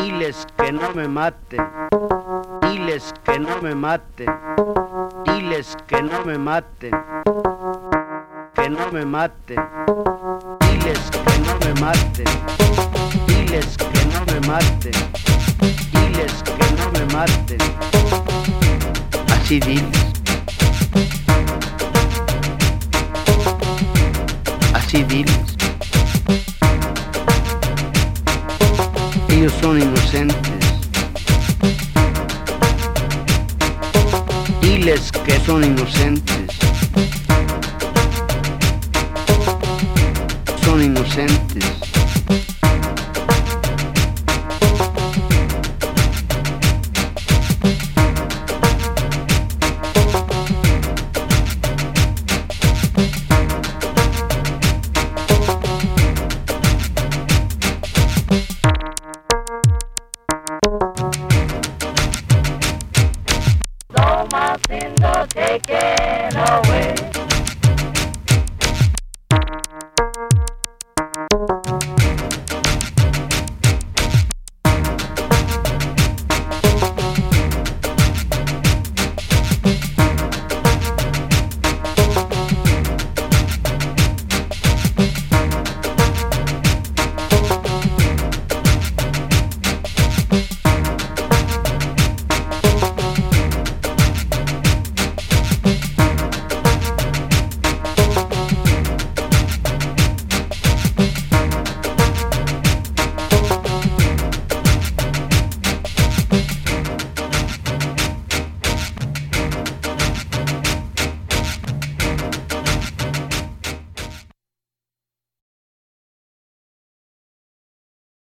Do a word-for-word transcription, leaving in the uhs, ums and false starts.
Diles que no me maten, diles que no me maten, diles que no me maten, que no me maten, diles que no me maten, diles que no me maten, diles que no me maten, así diles, así diles. Ellos son inocentes. Diles que son inocentes. Son inocentes.